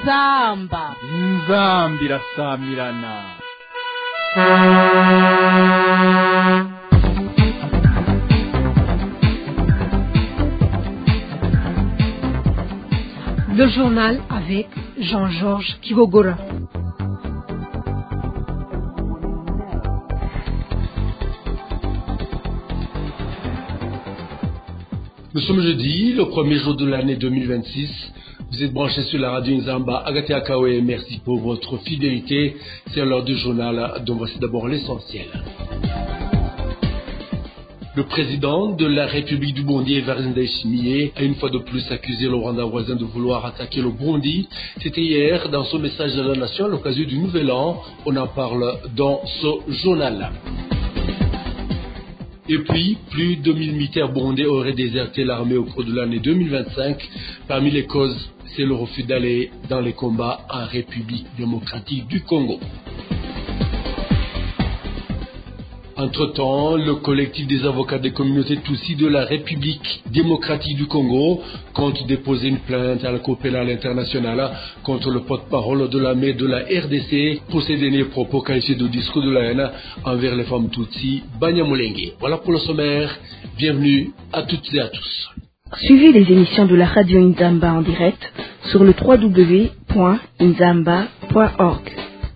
inzamba irasamirana. Le journal avec Jean-Georges Kibogora. Nous sommes jeudi, le premier jour de l'année 2026. Vous êtes branchés sur la radio Nzamba, Agathé Akawe, merci pour votre fidélité. C'est l'heure du journal, dont voici d'abord l'essentiel. Le président de la République du Burundi, Evariste Ndayishimiye, a une fois de plus accusé le Rwanda voisin de vouloir attaquer le Burundi. C'était hier, dans son message de la nation à l'occasion du Nouvel An. On en parle dans ce journal. Et puis, plus de 1000 militaires burundais auraient déserté l'armée au cours de l'année 2025. Parmi les causes, c'est le refus d'aller dans les combats en République démocratique du Congo. Entre-temps, le collectif des avocats des communautés Tutsi de la République démocratique du Congo compte déposer une plainte à la Cour pénale internationale contre le porte-parole de l'armée de la RDC pour ses derniers propos qualifiés de discours de la haine envers les femmes Tutsi, Banyamulenge. Voilà pour le sommaire. Bienvenue à toutes et à tous. Suivez les émissions de la radio Nzamba en direct sur le www.nzamba.org.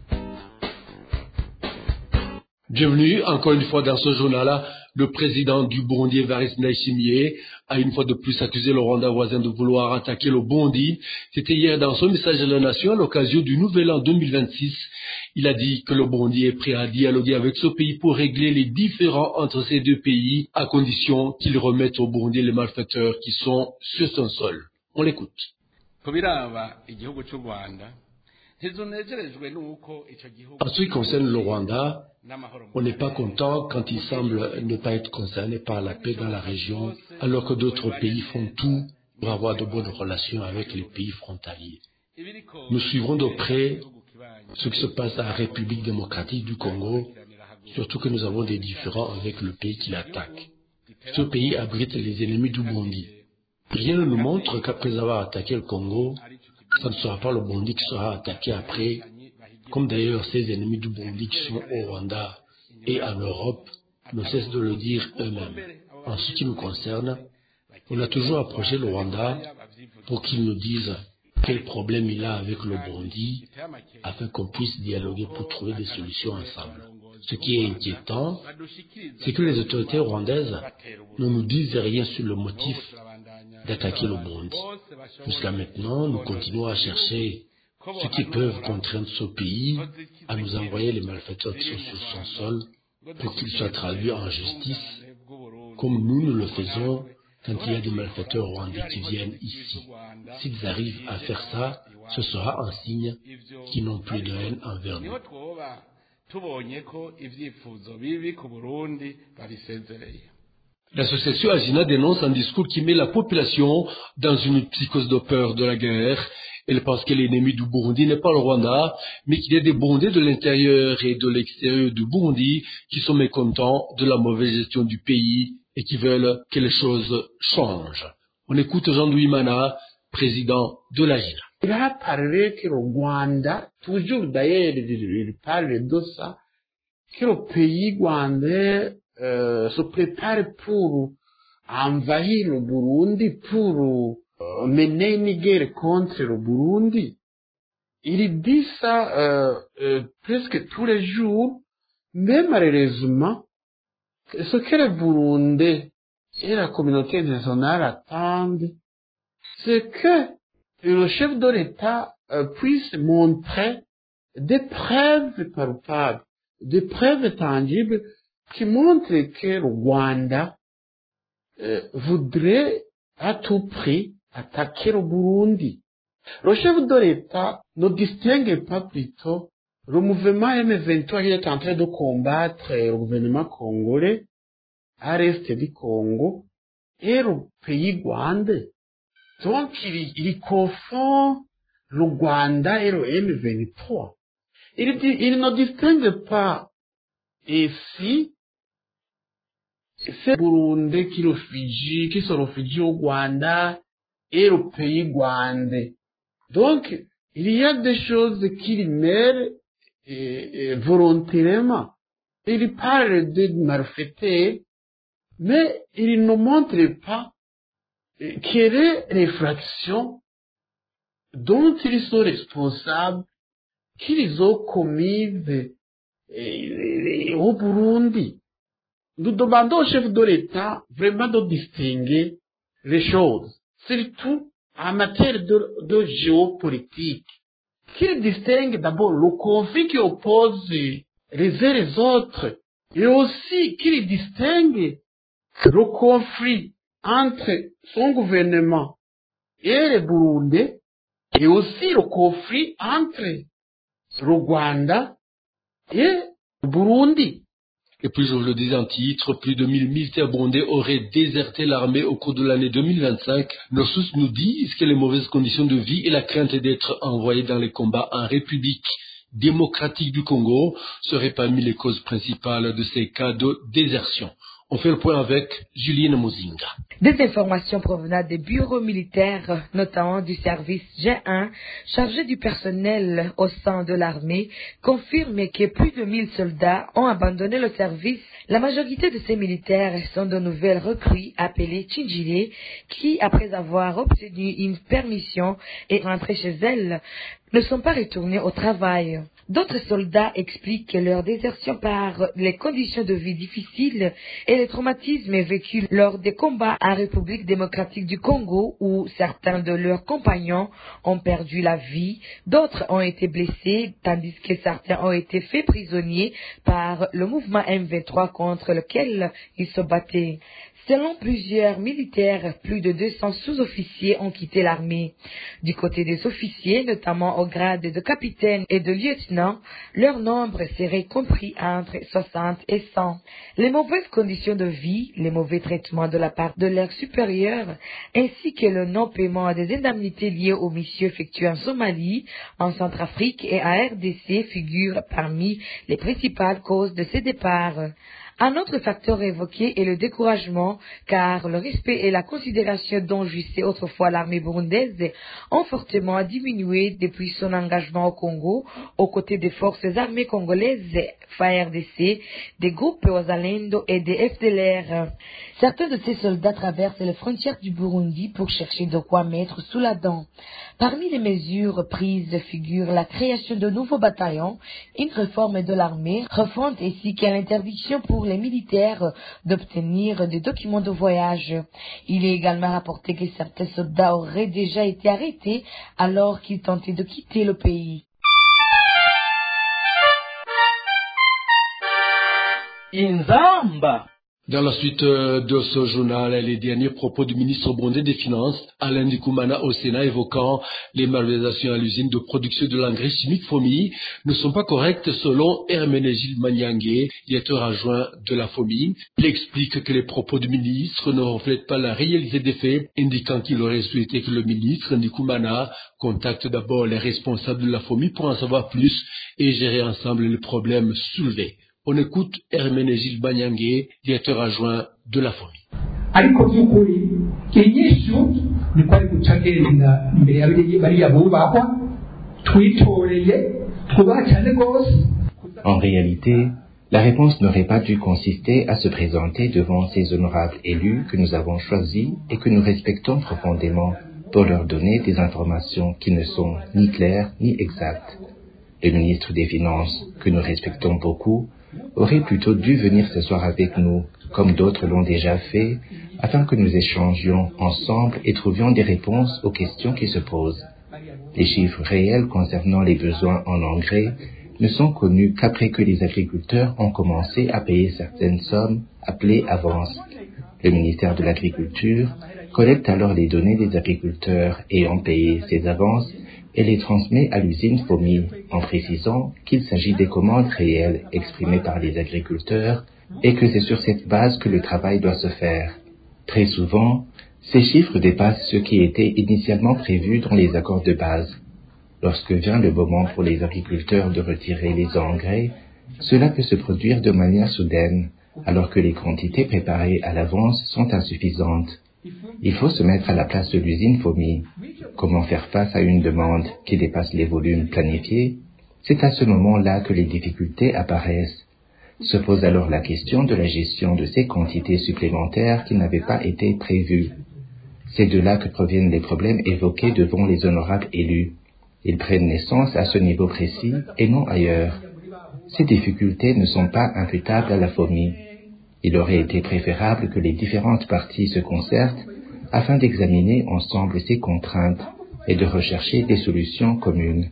Bienvenue encore une fois dans ce journal. Le président du Burundi, Evariste Ndayishimiye, a une fois de plus accusé le Rwanda voisin de vouloir attaquer le Burundi. C'était hier dans son message à la nation à l'occasion du Nouvel An 2026. Il a dit que le Burundi est prêt à dialoguer avec ce pays pour régler les différends entre ces deux pays, à condition qu'il remette au Burundi les malfaiteurs qui sont sur son sol. On l'écoute. En ce qui concerne le Rwanda, on n'est pas content quand il semble ne pas être concerné par la paix dans la région, alors que d'autres pays font tout pour avoir de bonnes relations avec les pays frontaliers. Nous suivrons de près ce qui se passe à la République démocratique du Congo, surtout que nous avons des différends avec le pays qui l'attaque. Ce pays abrite les ennemis du Burundi. Rien ne nous montre qu'après avoir attaqué le Congo, ce ne sera pas le Burundi qui sera attaqué après, comme d'ailleurs ces ennemis du Burundi qui sont au Rwanda et en Europe ne cessent de le dire eux-mêmes. En ce qui nous concerne, on a toujours approché le Rwanda pour qu'il nous dise quel problème il a avec le Burundi, afin qu'on puisse dialoguer pour trouver des solutions ensemble. Ce qui est inquiétant, c'est que les autorités rwandaises ne nous disent rien sur le motif d'attaquer le Burundi. Jusqu'à maintenant, nous continuons à chercher ceux qui peuvent contraindre ce pays à nous envoyer les malfaiteurs qui sont sur son sol pour qu'ils soient traduits en justice, comme nous le faisons quand il y a des malfaiteurs rwandais qui viennent ici. S'ils arrivent à faire ça, ce sera un signe qu'ils n'ont plus de haine envers nous. L'association Agina dénonce un discours qui met la population dans une psychose de peur de la guerre. Elle pense que l'ennemi du Burundi n'est pas le Rwanda, mais qu'il y a des Burundais de l'intérieur et de l'extérieur du Burundi qui sont mécontents de la mauvaise gestion du pays et qui veulent que les choses changent. On écoute Jean-Louis Mana, président de l'Agina. Il a parlé que le Rwanda, toujours d'ailleurs, il parle de ça, que le pays rwandais se prépare pour envahir le Burundi, pour mener une guerre contre le Burundi. Il dit ça presque tous les jours, mais malheureusement, ce que les Burundais et la communauté internationale attendent, c'est que le chef de l'État puisse montrer des preuves palpables, des preuves tangibles qui montrent que le Rwanda voudrait à tout prix attaquer le Burundi. Le chef de l'État ne distingue pas plutôt le mouvement M23 qui est en train de combattre le gouvernement congolais à l'est du Congo et le pays rwandais. Donc il confond le Rwanda et le M23. Il ne distingue pas ici ces Burundais qui se réfugient au Rwanda et le pays rwandais. Donc, il y a des choses qu'il meurt volontairement. Il parle de malfaiteurs, mais il ne montre pas quelle est l'infraction dont ils sont responsables, qu'ils ont commise au Burundi. Nous demandons au chef de l'État vraiment de distinguer les choses, surtout en matière de géopolitique. Qu'il distingue d'abord le conflit qui oppose les uns les autres, et aussi qu'il distingue le conflit entre son gouvernement et le Burundi, et aussi le conflit entre le Rwanda et le Burundi. Et puis, je vous le disais en titre, plus de 1000 militaires burundais auraient déserté l'armée au cours de l'année 2025. Nos sources nous disent que les mauvaises conditions de vie et la crainte d'être envoyés dans les combats en République démocratique du Congo seraient parmi les causes principales de ces cas de désertion. On fait le point avec Julienne Mozinga. Des informations provenant des bureaux militaires, notamment du service G1, chargé du personnel au sein de l'armée, confirment que plus de 1000 soldats ont abandonné le service. La majorité de ces militaires sont de nouvelles recrues appelées Tchinjilé, qui, après avoir obtenu une permission et rentré chez elles, ne sont pas retournés au travail. D'autres soldats expliquent leur désertion par les conditions de vie difficiles et les traumatismes vécus lors des combats en République démocratique du Congo, où certains de leurs compagnons ont perdu la vie, d'autres ont été blessés, tandis que certains ont été faits prisonniers par le mouvement M23 contre lequel ils se battaient. Selon plusieurs militaires, plus de 200 sous-officiers ont quitté l'armée. Du côté des officiers, notamment au grade de capitaine et de lieutenant, leur nombre serait compris entre 60 et 100. Les mauvaises conditions de vie, les mauvais traitements de la part de leurs supérieurs, ainsi que le non-paiement des indemnités liées aux missions effectuées en Somalie, en Centrafrique et à RDC figurent parmi les principales causes de ces départs. Un autre facteur évoqué est le découragement, car le respect et la considération dont jouissait autrefois l'armée burundaise ont fortement diminué depuis son engagement au Congo, aux côtés des forces armées congolaises, FARDC, des groupes Wazalendo et des FDLR. Certains de ces soldats traversent les frontières du Burundi pour chercher de quoi mettre sous la dent. Parmi les mesures prises figure la création de nouveaux bataillons, une réforme de l'armée, refonte ainsi qu'à l'interdiction pour les militaires d'obtenir des documents de voyage. Il est également rapporté que certains soldats auraient déjà été arrêtés alors qu'ils tentaient de quitter le pays. Inzamba. Dans la suite de ce journal, les derniers propos du ministre burundais des Finances, Alain Ndikumana, au Sénat, évoquant les malversations à l'usine de production de l'engrais chimique FOMI, ne sont pas corrects selon Herménégilde Manyangé, directeur adjoint de la FOMI. Il explique que les propos du ministre ne reflètent pas la réalité des faits, indiquant qu'il aurait souhaité que le ministre Ndikumana contacte d'abord les responsables de la FOMI pour en savoir plus et gérer ensemble les problèmes soulevés. On écoute Herménégilde Banyangé, directeur adjoint de la FOMI. Ariko by'ukuri inyishu ni kwari gucagenda imbere y'abiri bariya bubahwa twitoreye twubaha cyane gose. En réalité, la réponse n'aurait pas dû consister à se présenter devant ces honorables élus que nous avons choisis et que nous respectons profondément pour leur donner des informations qui ne sont ni claires ni exactes. Le ministre des Finances, que nous respectons beaucoup, aurait plutôt dû venir s'asseoir avec nous, comme d'autres l'ont déjà fait, afin que nous échangions ensemble et trouvions des réponses aux questions qui se posent. Les chiffres réels concernant les besoins en engrais ne sont connus qu'après que les agriculteurs ont commencé à payer certaines sommes appelées avances. Le ministère de l'Agriculture collecte alors les données des agriculteurs ayant payé ces avances et les transmet à l'usine FOMI en précisant qu'il s'agit des commandes réelles exprimées par les agriculteurs et que c'est sur cette base que le travail doit se faire. Très souvent, ces chiffres dépassent ce qui était initialement prévu dans les accords de base. Lorsque vient le moment pour les agriculteurs de retirer les engrais, cela peut se produire de manière soudaine, alors que les quantités préparées à l'avance sont insuffisantes. Il faut se mettre à la place de l'usine FOMI. Comment faire face à une demande qui dépasse les volumes planifiés? C'est à ce moment-là que les difficultés apparaissent. Se pose alors la question de la gestion de ces quantités supplémentaires qui n'avaient pas été prévues. C'est de là que proviennent les problèmes évoqués devant les honorables élus. Ils prennent naissance à ce niveau précis et non ailleurs. Ces difficultés ne sont pas imputables à la FOMI. Il aurait été préférable que les différentes parties se concertent afin d'examiner ensemble ces contraintes et de rechercher des solutions communes.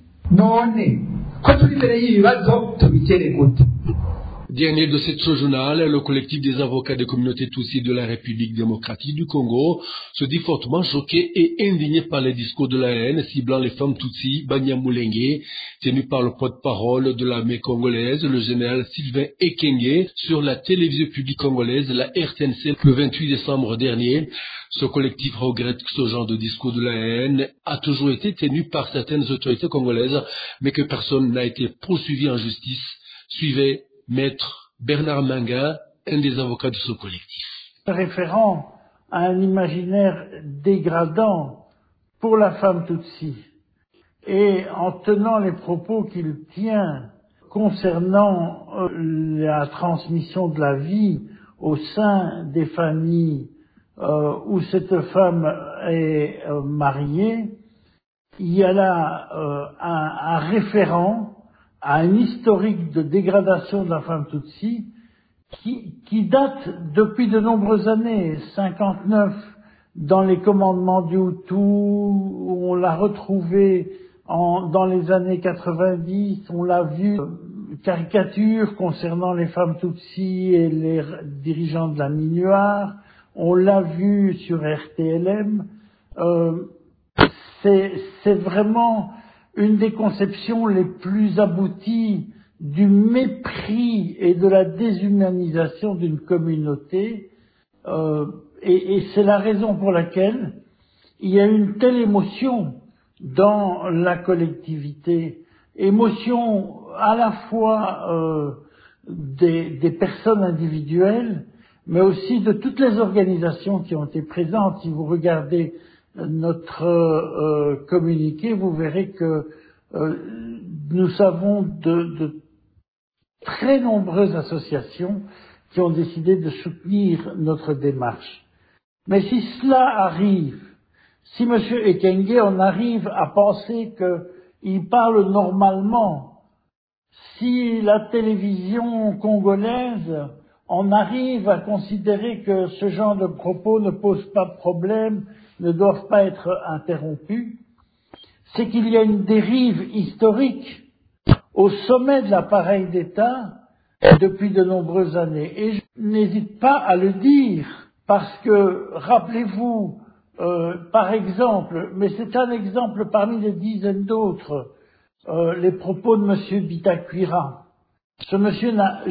Dernier de cette journal, le collectif des avocats des communautés Tutsi de la République démocratique du Congo se dit fortement choqué et indigné par les discours de la haine ciblant les femmes Tutsi Banyamulenge, tenus par le porte-parole de l'armée congolaise, le général Sylvain Ekenge, sur la télévision publique congolaise, la RTNC, le 28 décembre dernier. Ce collectif regrette que ce genre de discours de la haine a toujours été tenu par certaines autorités congolaises, mais que personne n'a été poursuivi en justice. Suivez Maître Bernard Manga, un des avocats de ce collectif. Référant à un imaginaire dégradant pour la femme Tutsi et en tenant les propos qu'il tient concernant la transmission de la vie au sein des familles où cette femme est mariée, il y a là un référent à un historique de dégradation de la femme Tutsi qui date depuis de nombreuses années, 59 dans les commandements du Hutu, on l'a retrouvé dans les années 90, on l'a vu caricature concernant les femmes Tutsi et les dirigeants de la Minuar, on l'a vu sur RTLM, c'est vraiment une des conceptions les plus abouties du mépris et de la déshumanisation d'une communauté, et c'est la raison pour laquelle il y a une telle émotion dans la collectivité, émotion à la fois des personnes individuelles, mais aussi de toutes les organisations qui ont été présentes. Si vous regardez notre communiqué, vous verrez que nous avons de très nombreuses associations qui ont décidé de soutenir notre démarche. Mais si cela arrive, si M. Ekenge en arrive à penser qu'il parle normalement, si la télévision congolaise en arrive à considérer que ce genre de propos ne pose pas de problème, ne doivent pas être interrompus, c'est qu'il y a une dérive historique au sommet de l'appareil d'État depuis de nombreuses années. Et je n'hésite pas à le dire, parce que, rappelez-vous, par exemple, mais c'est un exemple parmi des dizaines d'autres, les propos de M. Bitakwira. Ce monsieur n'a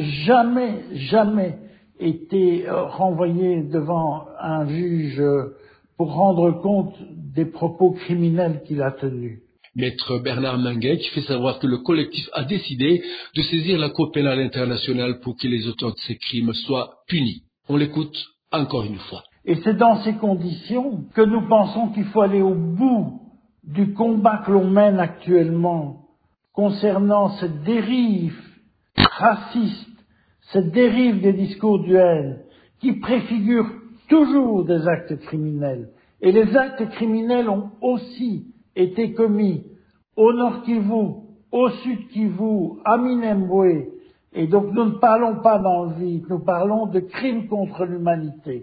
jamais été renvoyé devant un juge pour rendre compte des propos criminels qu'il a tenus. Maître Bernard Manguet qui fait savoir que le collectif a décidé de saisir la Cour pénale internationale pour que les auteurs de ces crimes soient punis. On l'écoute encore une fois. Et c'est dans ces conditions que nous pensons qu'il faut aller au bout du combat que l'on mène actuellement concernant cette dérive raciste, cette dérive des discours de haine qui préfigurent toujours des actes criminels. Et les actes criminels ont aussi été commis au Nord Kivu, au Sud Kivu, à Minembwe. Et donc nous ne parlons pas dans le vide, nous parlons de crimes contre l'humanité.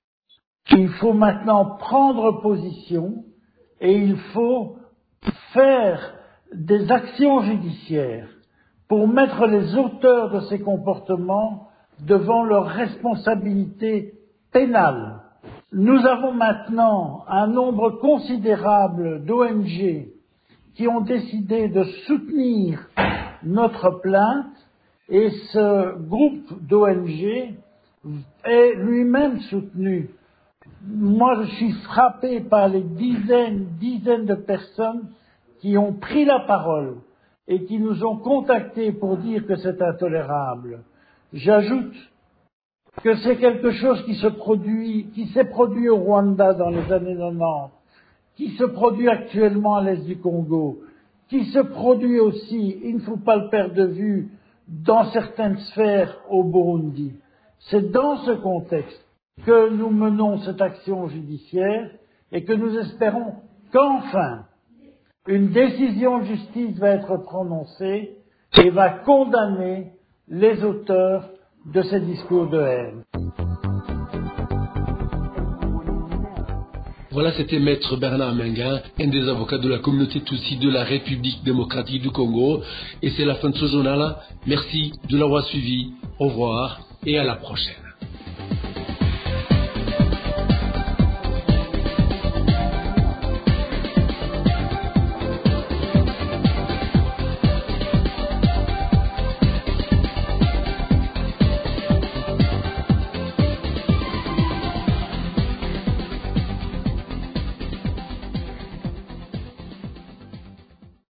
Il faut maintenant prendre position et il faut faire des actions judiciaires pour mettre les auteurs de ces comportements devant leurs responsabilités pénales. Nous avons maintenant un nombre considérable d'ONG qui ont décidé de soutenir notre plainte et ce groupe d'ONG est lui-même soutenu. Moi, je suis frappé par les dizaines de personnes qui ont pris la parole et qui nous ont contactés pour dire que c'est intolérable. J'ajoute que c'est quelque chose qui s'est produit au Rwanda dans les années 90, qui se produit actuellement à l'est du Congo, qui se produit aussi, il ne faut pas le perdre de vue, dans certaines sphères au Burundi. C'est dans ce contexte que nous menons cette action judiciaire et que nous espérons qu'enfin une décision de justice va être prononcée et va condamner les auteurs de ces discours de haine. Voilà, c'était Maître Bernard Menga, un des avocats de la communauté Tutsi de la République démocratique du Congo. Et c'est la fin de ce journal. Merci de l'avoir suivi. Au revoir et à la prochaine.